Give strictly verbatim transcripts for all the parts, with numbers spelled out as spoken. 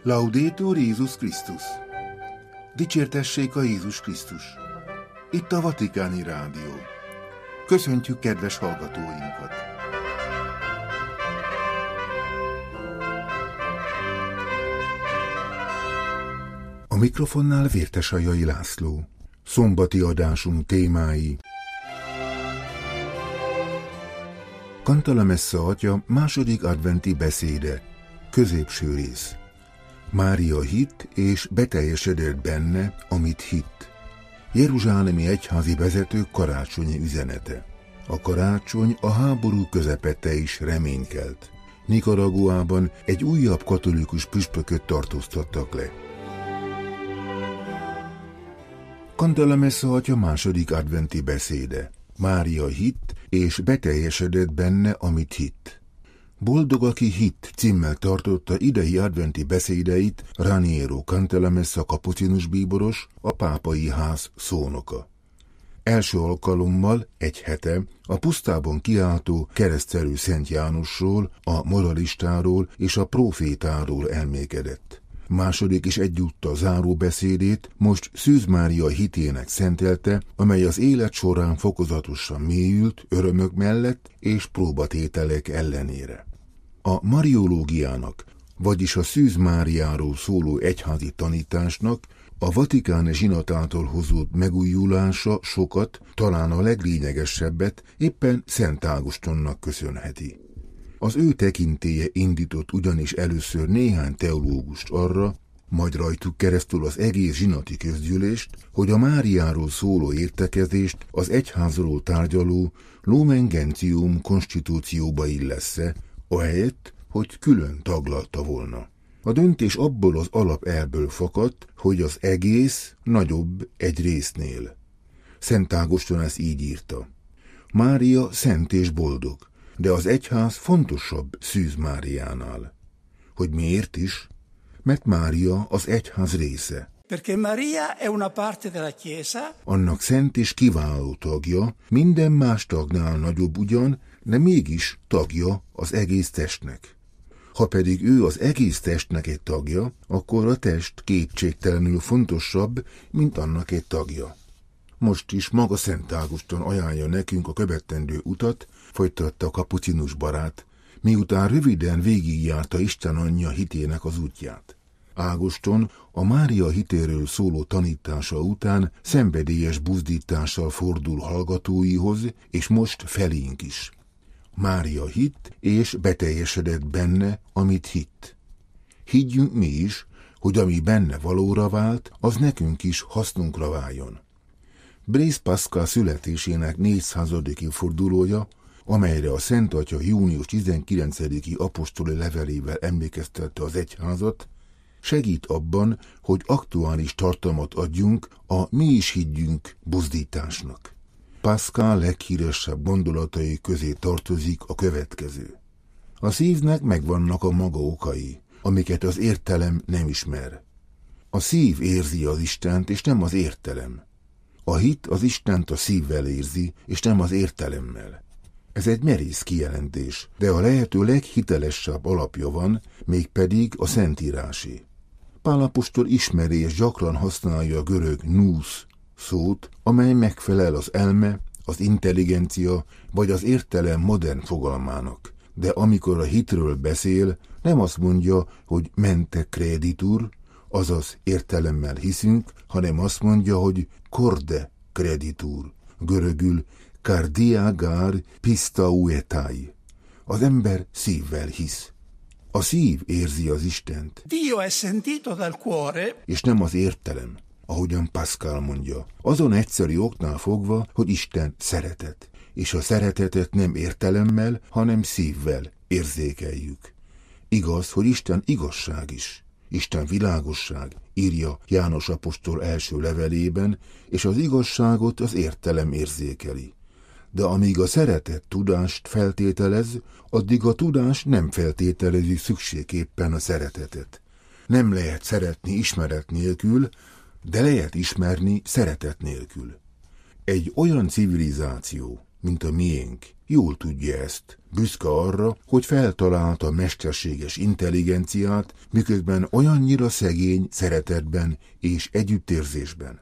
Laudetur Jézus Krisztus! Dicsértessék a Jézus Krisztus! Itt a Vatikáni Rádió. Köszöntjük kedves hallgatóinkat! A mikrofonnál Vértesajai László. Szombati adásunk témái: Cantalamessa atya második adventi beszéde, középső rész. Mária hitt és beteljesedett benne, amit hitt. Jeruzsálemi egyházi vezetők karácsonyi üzenete. A karácsony a háború közepette is reményt kelt. Nicaraguában egy újabb katolikus püspököt tartóztattak le. Cantalamessa atya második adventi beszéde. Mária hitt és beteljesedett benne, amit hitt. Boldog, aki hitt címmel tartotta idei adventi beszédeit Raniero Cantalamessa kapucinus bíboros, a pápai ház szónoka. Első alkalommal egy hete a pusztában kiáltó keresztelő Szent Jánosról, a moralistáról és a prófétáról elmékedett. Második és egyúttal záró beszédét most Szűz Mária hitének szentelte, amely az élet során fokozatosan mélyült örömök mellett és próbatételek ellenére. A mariológiának, vagyis a Szűz Máriáról szóló egyházi tanításnak a Vatikán zsinatától hozott megújulása sokat, talán a leglényegesebbet éppen Szent Ágostonnak köszönheti. Az ő tekintélye indított ugyanis először néhány teológust arra, majd rajtuk keresztül az egész zsinati közgyűlést, hogy a Máriáról szóló értekezést az egyházról tárgyaló Lumen Gentium konstitúcióba illessze, ahelyett, hogy külön taglalta volna. A döntés abból az alapelvből fakadt, hogy az egész nagyobb egy résznél. Szent Ágoston ezt így írta: Mária szent és boldog, de az egyház fontosabb Szűz Máriánál. Hogy miért is? Mert Mária az egyház része. Perché Maria è una parte della Chiesa. Annak szent és kiváló tagja, minden más tagnál nagyobb ugyan, de mégis tagja az egész testnek. Ha pedig ő az egész testnek egy tagja, akkor a test kétségtelenül fontosabb, mint annak egy tagja. Most is maga Szent Ágoston ajánlja nekünk a követendő utat, folytatta a kapucinus barát, miután röviden végigjárta Isten anyja hitének az útját. Ágoston a Mária hitéről szóló tanítása után szenvedélyes buzdítással fordul hallgatóihoz, és most felénk is. Mária hitt, és beteljesedett benne, amit hitt. Higgyünk mi is, hogy ami benne valóra vált, az nekünk is hasznunkra váljon. Blaise Pascal születésének négyszázadik évfordulója, amelyre a Szent Atya június tizenkilencediki apostoli levelével emlékeztette az egyházat, segít abban, hogy aktuális tartalmat adjunk a mi is higgyünk buzdításnak. Pascal leghíresebb gondolatai közé tartozik a következő. A szívnek megvannak a maga okai, amiket az értelem nem ismer. A szív érzi az Istent, és nem az értelem. A hit az Istent a szívvel érzi, és nem az értelemmel. Ez egy merész kijelentés, de a lehető leghitelesebb alapja van, mégpedig a Szentírásé. Pál apostol ismeri és gyakran használja a görög nous szót, amely megfelel az elme, az intelligencia vagy az értelem modern fogalmának. De amikor a hitről beszél, nem azt mondja, hogy mente creditur, azaz értelemmel hiszünk, hanem azt mondja, hogy corde creditur, görögül cardia gar pistauetai. Az ember szívvel hisz. A szív érzi az Istent. Dio è sentito dal cuore. És nem az értelem, ahogyan Pascal mondja. Azon egyszerű oknál fogva, hogy Isten szeretet. És a szeretetet nem értelemmel, hanem szívvel érzékeljük. Igaz, hogy Isten igazság is. Isten világosság, írja János apostol első levelében, és az igazságot az értelem érzékeli. De amíg a szeretet tudást feltételez, addig a tudás nem feltételezi szükségképpen a szeretetet. Nem lehet szeretni ismeret nélkül, de lehet ismerni szeretet nélkül. Egy olyan civilizáció, mint a miénk. Jól tudja ezt, büszke arra, hogy feltalálta a mesterséges intelligenciát, miközben olyannyira szegény szeretetben és együttérzésben.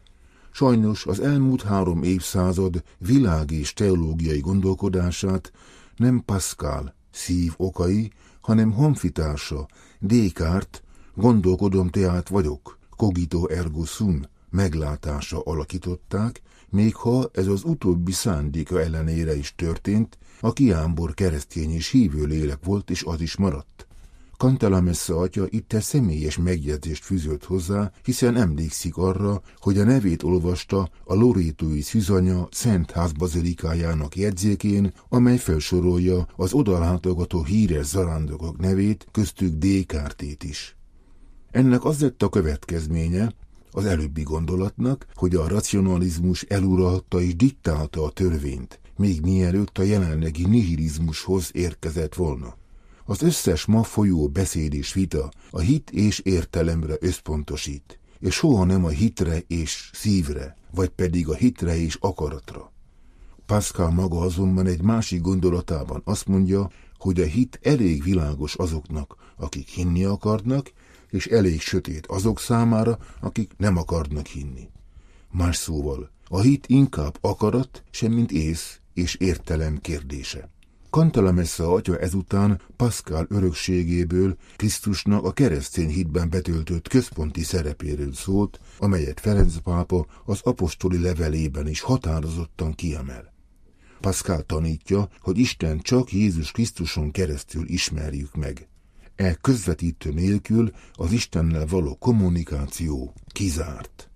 Sajnos az elmúlt három évszázad világ- és teológiai gondolkodását nem Pascal szív okai, hanem honfitársa, Descartes, gondolkodom tehát vagyok, cogito ergo sum meglátása alakították, még ha ez az utóbbi szándéka ellenére is történt, a kiámbor keresztény és hívő lélek volt, és az is maradt. Cantalamessa atya itt egy személyes megjegyzést fűzött hozzá, hiszen emlékszik arra, hogy a nevét olvasta a lorétói szűzanya Szent Ház bazilikájának jegyzékén, amely felsorolja az odalátogató híres zarándokok nevét, köztük Descartét is. Ennek az lett a következménye, az előbbi gondolatnak, hogy a racionalizmus eluralta és diktálta a törvényt, még mielőtt a jelenlegi nihilizmushoz érkezett volna. Az összes ma folyó beszéd és vita a hit és értelemre összpontosít, és soha nem a hitre és szívre, vagy pedig a hitre és akaratra. Pascal maga azonban egy másik gondolatában azt mondja, hogy a hit elég világos azoknak, akik hinni akarnak, és elég sötét azok számára, akik nem akarnak hinni. Más szóval, a hit inkább akarat, semmint ész és értelem kérdése. Cantalamessa atya ezután Pascal örökségéből, Krisztusnak a keresztény hitben betöltött központi szerepéről szólt, amelyet Ferenc pápa az apostoli levelében is határozottan kiemel. Pascal tanítja, hogy Isten csak Jézus Krisztuson keresztül ismerjük meg. E közvetítő nélkül az Istennel való kommunikáció kizárt.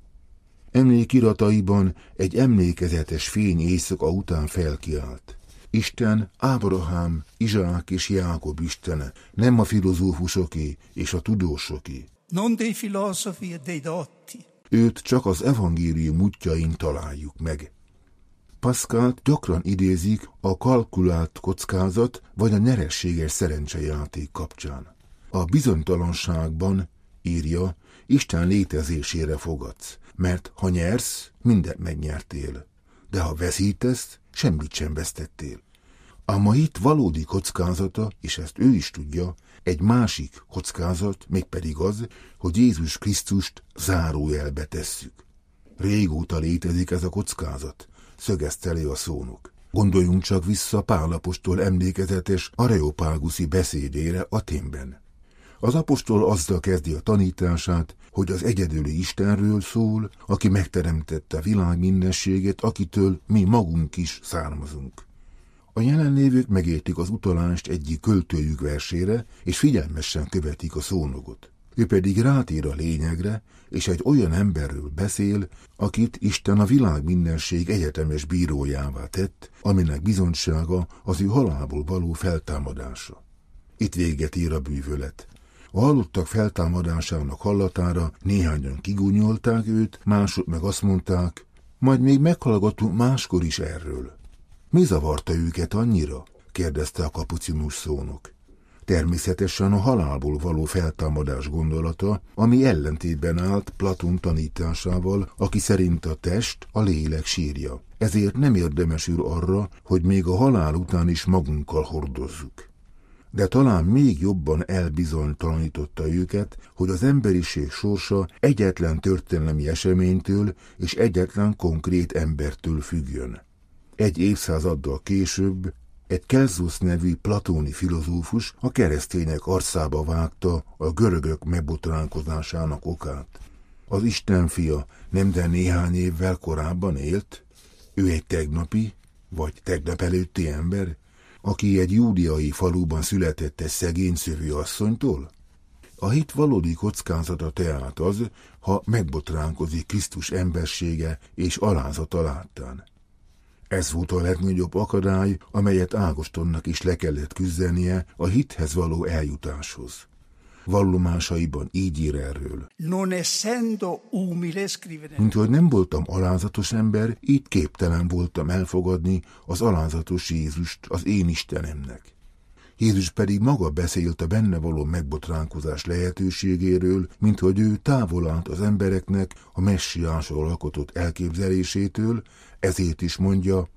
Emlékirataiban egy emlékezetes fény éjszaka után felkiált. Isten Ábrahám, Izsák és Jákob istene, nem a filozófusoké és a tudósoké. Non dei filosofi e dei dotti. Őt csak az evangélium útjain találjuk meg. Pascalt gyakran idézik a kalkulált kockázat vagy a nyereséges szerencsejáték kapcsán. A bizonytalanságban, írja, Isten létezésére fogadsz, mert ha nyersz, mindent megnyertél, de ha veszítesz, semmit sem vesztettél. Ám a hit valódi kockázata, és ezt ő is tudja, egy másik kockázat, mégpedig az, hogy Jézus Krisztust zárójelbe tesszük. Régóta létezik ez a kockázat, szögezte le a szónok. Gondoljunk csak vissza Pál apostol emlékezetes areopáguszi beszédére Athénben. Az apostol azzal kezdi a tanítását, hogy az egyedüli Istenről szól, aki megteremtette a világ mindenségét, akitől mi magunk is származunk. A jelenlévők megértik az utalást egyik költőjük versére, és figyelmesen követik a szónogot. Ő pedig rátér a lényegre, és egy olyan emberről beszél, akit Isten a világ mindenség egyetemes bírójává tett, aminek bizonysága az ő halálból való feltámadása. Itt véget ér a bűvölet. A halottak feltámadásának hallatára néhányan kigúnyolták őt, mások meg azt mondták, majd még meghallgatunk máskor is erről. Mi zavarta őket annyira? Kérdezte a kapucinus szónok. Természetesen a halálból való feltámadás gondolata, ami ellentétben állt Platón tanításával, aki szerint a test a lélek sírja. Ezért nem érdemesül arra, hogy még a halál után is magunkkal hordozzuk. De talán még jobban elbizonytalanította őket, hogy az emberiség sorsa egyetlen történelmi eseménytől és egyetlen konkrét embertől függjön. Egy évszázaddal később egy Kelzusz nevű platóni filozófus a keresztények arcába vágta a görögök megbotránkozásának okát. Az Isten fia nem de néhány évvel korábban élt? Ő egy tegnapi, vagy tegnap előtti ember, aki egy júdeai faluban született egy szegény szövő asszonytól? A hit valódi kockázata tehát az, ha megbotránkozik Krisztus embersége és alázata láttán. Ez volt a legnagyobb akadály, amelyet Ágostonnak is le kellett küzdenie a hithez való eljutáshoz. Vallomásaiban így ír erről. Non essendo umile, scrive. Mint hogy nem voltam alázatos ember, így képtelen voltam elfogadni az alázatos Jézust az én Istenemnek. Jézus pedig maga beszélt a benne való megbotránkozás lehetőségéről, mint hogy ő távol állt az embereknek a messiásról alkotott elképzelésétől, ezért is mondja,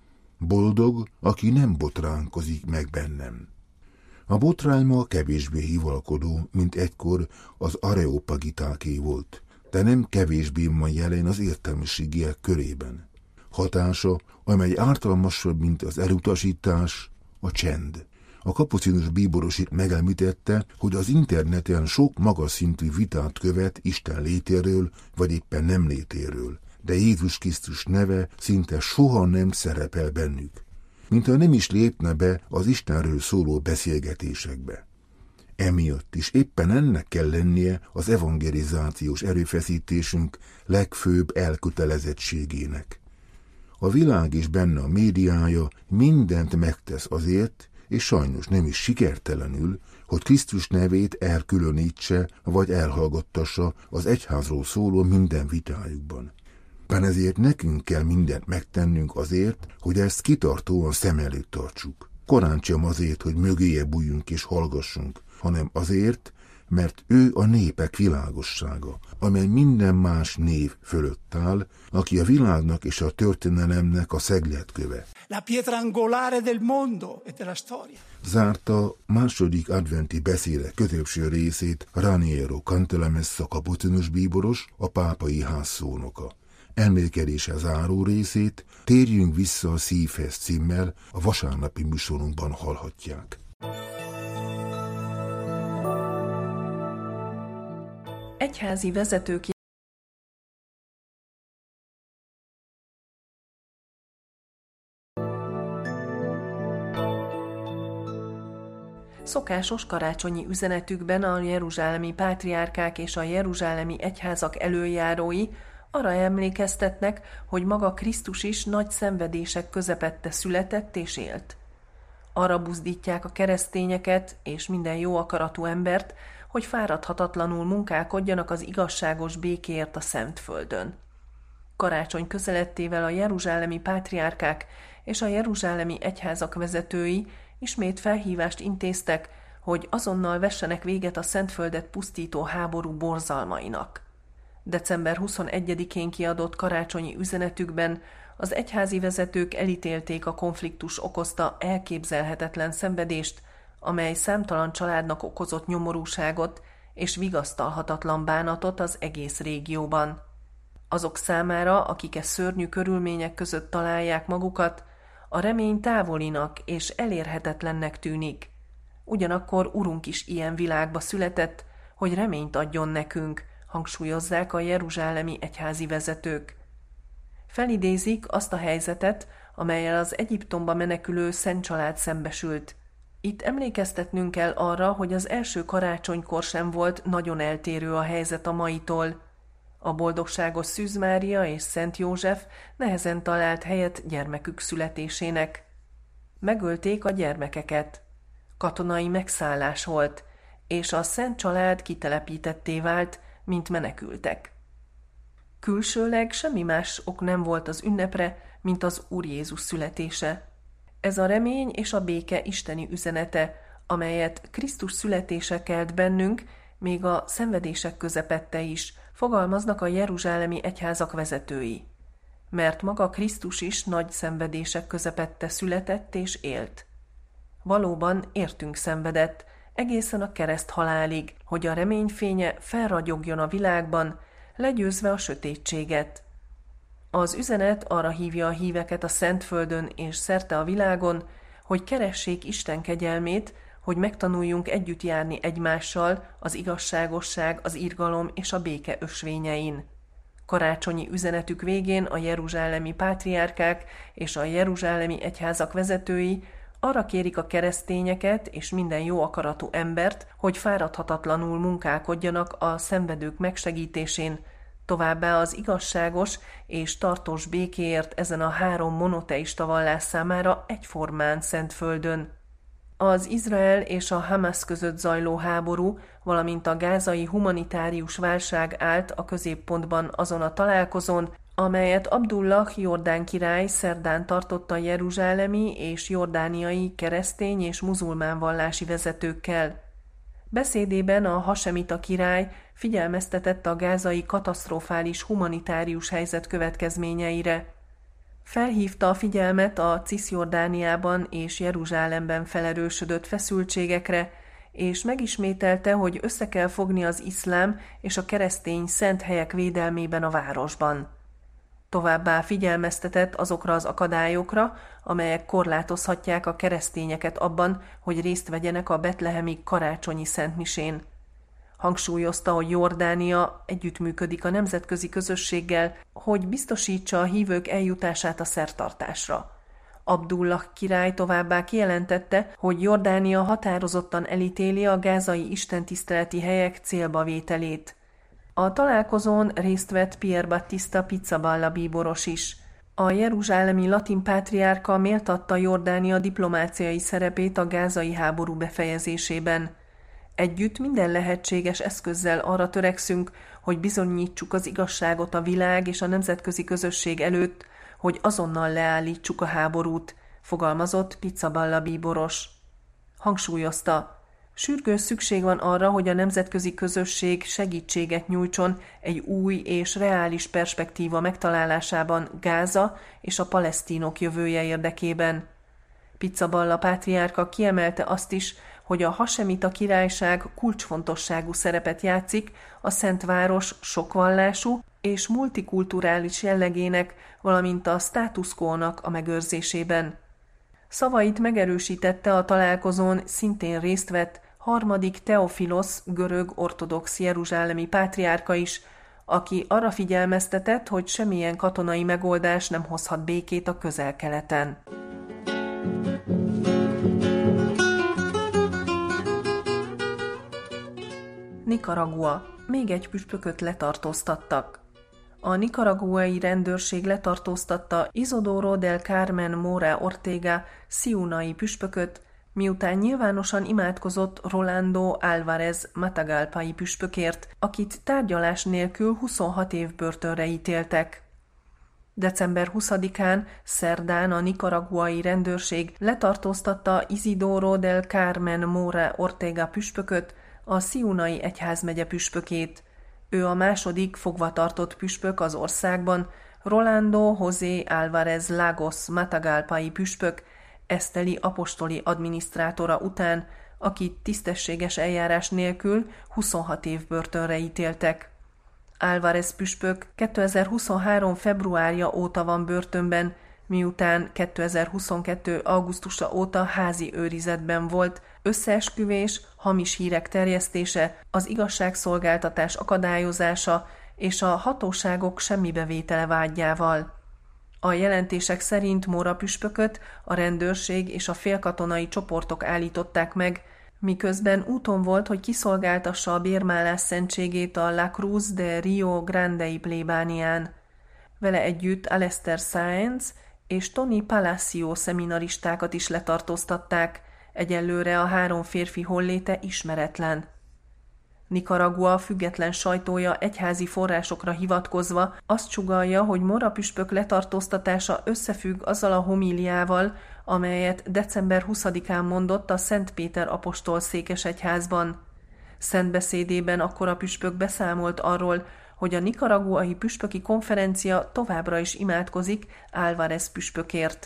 Boldog, aki nem botránkozik meg bennem. A botrány ma kevésbé hivalkodó, mint egykor az areopagitáké volt, de nem kevésbé van jelen az értelmiségiek körében. Hatása, amely ártalmasabb, mint az elutasítás, a csend. A kapucinus bíboros itt megemlítette, hogy az interneten sok magas szintű vitát követ Isten létéről, vagy éppen nem létéről, de Jézus Krisztus neve szinte soha nem szerepel bennük, mintha nem is lépne be az Istenről szóló beszélgetésekbe. Emiatt is éppen ennek kell lennie az evangelizációs erőfeszítésünk legfőbb elkötelezettségének. A világ és benne a médiája mindent megtesz azért, és sajnos nem is sikertelenül, hogy Krisztus nevét elkülönítse vagy elhallgattassa az egyházról szóló minden vitájukban. Bár ezért nekünk kell mindent megtennünk azért, hogy ezt kitartóan szem előtt tartsuk. Korán sem azért, hogy mögéje bújjunk és hallgassunk, hanem azért, mert ő a népek világossága, amely minden más név fölött áll, aki a világnak és a történelemnek a szegletköve. La pietra angolare del mondo e della storia. Zárta második adventi beszéde középső részét Raniero Cantalamessa kapucinus bíboros, a pápai ház szónoka. Emlékedése záró részét Térjünk vissza a szívhez címmel a vasárnapi műsorunkban hallhatják. Egyházi vezetők szokásos karácsonyi üzenetükben a jeruzsálemi pátriárkák és a jeruzsálemi egyházak elöljárói arra emlékeztetnek, hogy maga Krisztus is nagy szenvedések közepette született és élt. Arra buzdítják a keresztényeket és minden jó akaratú embert, hogy fáradhatatlanul munkálkodjanak az igazságos békéért a Szentföldön. Karácsony közelettével a jeruzsálemi pátriárkák és a jeruzsálemi egyházak vezetői ismét felhívást intéztek, hogy azonnal vessenek véget a Szentföldet pusztító háború borzalmainak. december huszonegyedikén kiadott karácsonyi üzenetükben az egyházi vezetők elítélték a konfliktus okozta elképzelhetetlen szenvedést, amely számtalan családnak okozott nyomorúságot és vigasztalhatatlan bánatot az egész régióban. Azok számára, akik e szörnyű körülmények között találják magukat, a remény távolinak és elérhetetlennek tűnik. Ugyanakkor Urunk is ilyen világba született, hogy reményt adjon nekünk, hangsúlyozzák a jeruzsálemi egyházi vezetők. Felidézik azt a helyzetet, amellyel az Egyiptomba menekülő szent család szembesült. Itt emlékeztetnünk kell arra, hogy az első karácsonykor sem volt nagyon eltérő a helyzet a maitól. A boldogságos Szűz Mária és Szent József nehezen talált helyet gyermekük születésének. Megölték a gyermekeket. Katonai megszállás volt, és a szent család kitelepítetté vált, mint menekültek. Külsőleg semmi más ok nem volt az ünnepre, mint az Úr Jézus születése. Ez a remény és a béke isteni üzenete, amelyet Krisztus születése kelt bennünk, még a szenvedések közepette is, fogalmaznak a jeruzsálemi egyházak vezetői. Mert maga Krisztus is nagy szenvedések közepette született és élt. Valóban értünk szenvedett, egészen a kereszt halálig, hogy a reményfénye felragyogjon a világban, legyőzve a sötétséget. Az üzenet arra hívja a híveket a Szentföldön és szerte a világon, hogy keressék Isten kegyelmét, hogy megtanuljunk együtt járni egymással az igazságosság, az irgalom és a béke ösvényein. Karácsonyi üzenetük végén a jeruzsálemi pátriárkák és a jeruzsálemi egyházak vezetői arra kérik a keresztényeket és minden jó akaratú embert, hogy fáradhatatlanul munkálkodjanak a szenvedők megsegítésén, továbbá az igazságos és tartós békéért ezen a három monoteista vallás számára egyformán Szentföldön. Az Izrael és a Hamas között zajló háború, valamint a gázai humanitárius válság állt a középpontban azon a találkozón, amelyet Abdullah jordán király szerdán tartotta jeruzsálemi és jordániai keresztény és muzulmán vallási vezetőkkel. Beszédében a hasemita király figyelmeztetett a gázai katasztrofális humanitárius helyzet következményeire. Felhívta a figyelmet a Ciszjordániában és Jeruzsálemben felerősödött feszültségekre, és megismételte, hogy össze kell fogni az iszlám és a keresztény szent helyek védelmében a városban. Továbbá figyelmeztetett azokra az akadályokra, amelyek korlátozhatják a keresztényeket abban, hogy részt vegyenek a betlehemi karácsonyi szentmisén. Hangsúlyozta, hogy Jordánia együttműködik a nemzetközi közösséggel, hogy biztosítsa a hívők eljutását a szertartásra. Abdullah király továbbá kijelentette, hogy Jordánia határozottan elítéli a gázai istentiszteleti helyek célba vételét. A találkozón részt vett Pier Battista Pizzaballa bíboros is. A jeruzsálemi latin pátriárka méltatta Jordánia diplomáciai szerepét a gázai háború befejezésében. Együtt minden lehetséges eszközzel arra törekszünk, hogy bizonyítsuk az igazságot a világ és a nemzetközi közösség előtt, hogy azonnal leállítsuk a háborút, fogalmazott Pizzaballa bíboros. Hangsúlyozta, sürgős szükség van arra, hogy a nemzetközi közösség segítséget nyújtson egy új és reális perspektíva megtalálásában Gáza és a palesztinok jövője érdekében. Pizzaballa pátriárka kiemelte azt is, hogy a hasemita királyság kulcsfontosságú szerepet játszik a Szent Város sokvallású és multikulturális jellegének, valamint a status quo-nak a megőrzésében. Szavait megerősítette a találkozón szintén részt vett harmadik Teofilosz görög ortodox jeruzsálemi pátriárka is, aki arra figyelmeztetett, hogy semmilyen katonai megoldás nem hozhat békét a Közel-Keleten. Nikaragua. Még egy püspököt letartóztattak. A nikaraguai rendőrség letartóztatta Isidoro del Carmen Mora Ortega sziunai püspököt, miután nyilvánosan imádkozott Rolando Álvarez Matagalpai püspökért, akit tárgyalás nélkül huszonhat év börtönre ítéltek. december huszadikán, szerdán a nikaraguai rendőrség letartóztatta Isidoro del Carmen Mora Ortega püspököt, a sziunai egyházmegye püspökét. Ő a második fogvatartott püspök az országban, Rolando José Álvarez Lagos Matagalpai püspök, eszteli apostoli adminisztrátora után, akit tisztességes eljárás nélkül huszonhat év börtönre ítéltek. Álvarez püspök kétezer-huszonhárom februárja óta van börtönben, miután kétezer-huszonkettő augusztusa óta házi őrizetben volt, összeesküvés, hamis hírek terjesztése, az igazságszolgáltatás akadályozása és a hatóságok semmibevétele vádjával. A jelentések szerint Mora püspököt a rendőrség és a félkatonai csoportok állították meg, miközben úton volt, hogy kiszolgáltassa a bérmálás szentségét a La Cruz de Rio Grandei plébánián. Vele együtt Alester Sáenz és Tony Palacio szeminaristákat is letartóztatták, egyelőre a három férfi holléte ismeretlen. Nikaragua független sajtója egyházi forrásokra hivatkozva azt sugallja, hogy Mora püspök letartóztatása összefügg azzal a homíliával, amelyet december huszadikán mondott a Szent Péter apostol székesegyházban. Szentbeszédében akkor a püspök beszámolt arról, hogy a nikaraguai püspöki konferencia továbbra is imádkozik Álvarez püspökért.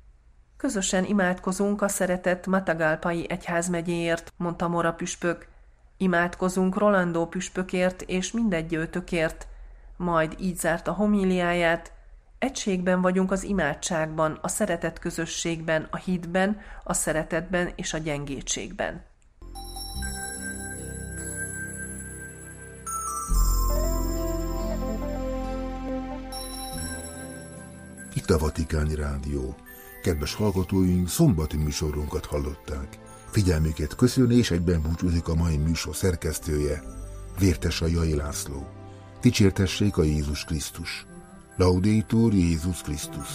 Közösen imádkozunk a szeretett Matagalpai egyházmegyéért, mondta Mora püspök. Imádkozunk Rolando püspökért és mindegyőtökért. Majd így zárt a homíliáját. Egységben vagyunk az imádságban, a szeretet közösségben, a hitben, a szeretetben és a gyengétségben. Itt a Vatikáni Rádió. Kedves hallgatóink, szombati műsorunkat hallották. Figyelmüket köszöni és egyben búcsúzik a mai műsor szerkesztője, Vértesai Jai László. Dicsértessék a Jézus Krisztus. Laudetur Jézus Krisztus.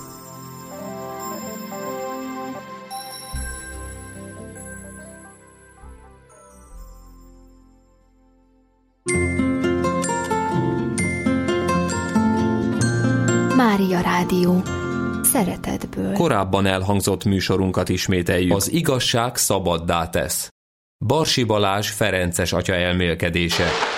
Mária Rádió. Szeretetből. Korábban elhangzott műsorunkat ismételjük. Az igazság szabaddá tesz. Barsi Balázs ferences atya elmélkedése.